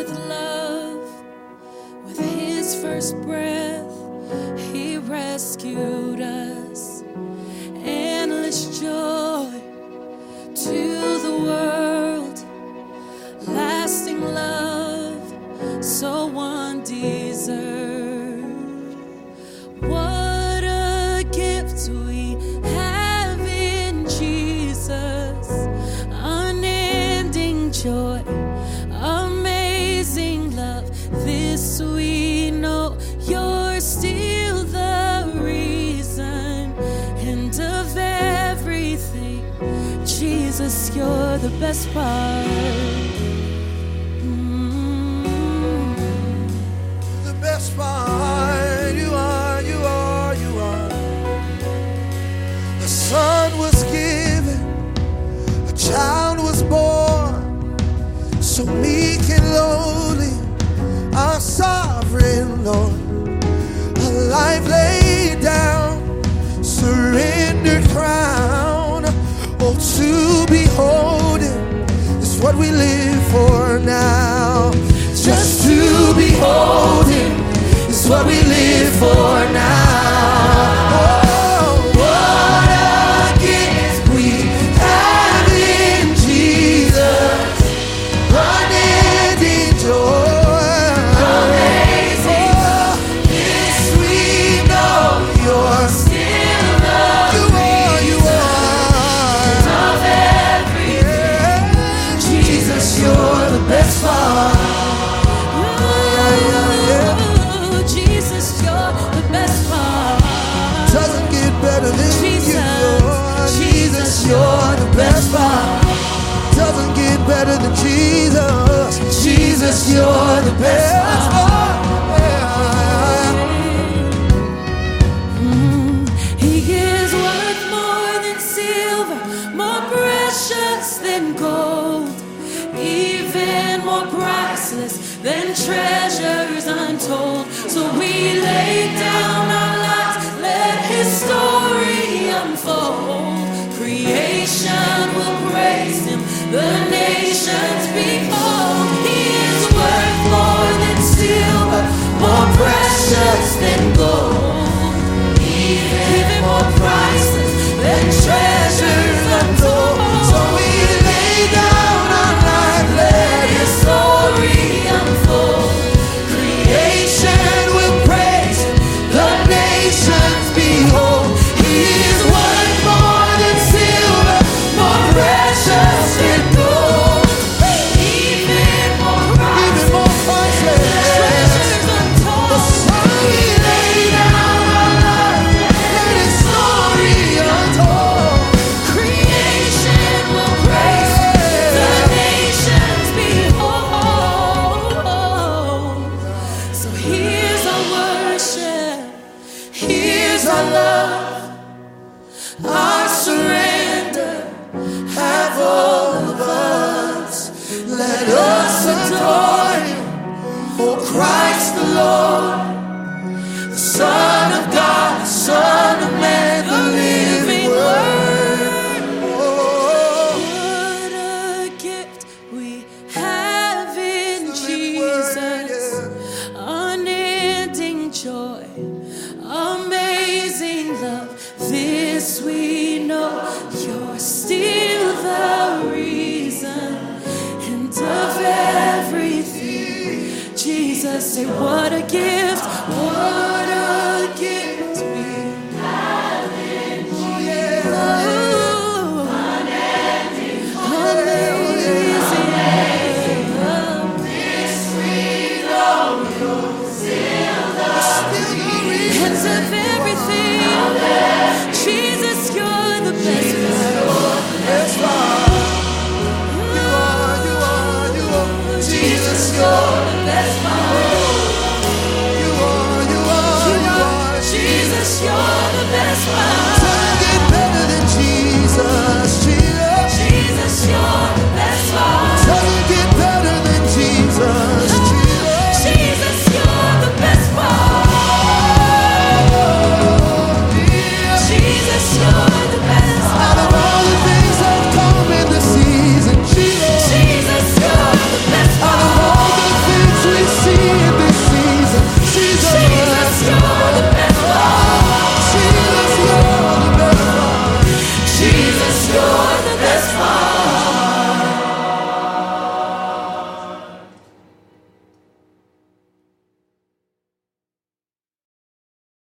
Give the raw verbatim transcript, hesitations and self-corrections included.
with love. With his first breath, he rescued us. Endless joy to the world, lasting love, so undeserved. What a gift we have in Jesus, unending joy, amazing love. This we know, you're still the reason, and of everything, Jesus, you're the best part. Mm. The best part, you are, you are, you are. A son was given, a child was born, so meek and lowly, our sovereign Lord. A life laid down, surrendered crown. Oh, to behold him is what we live for now. Just to behold him is what we live for now. Oh, what a gift we have in Jesus, unending joy, amazing. Oh, this we know, you're still the you are, you are of everything. Yeah. Jesus, you're the best part. You're the best part. Doesn't get better than Jesus. Jesus, you're the best part. Mm, he is worth more than silver, more precious than gold, even more priceless than treasures untold. So we lay down our lives, let his story unfold. Creation will praise him, the nations behold. He is worth more than silver, more precious than gold, even more priceless than treasures untold. So we lay down our life, let his story unfold. Creation will praise him, the nations behold. He is worth more than silver, more precious than gold, even more priceless than treasures untold. So we lay down our life, let his story untold. Creation will praise him, the nations behold. So here's our worship, here's our love, our surrender, Have all of us, let us adore him. Oh, Christ the Lord, the Son of God, the Son of Man, the living Word. Oh, what a gift we have in Jesus, unending joy, amazing love. This we know, you're still the reason, and of everything, Jesus, say what a gift, what a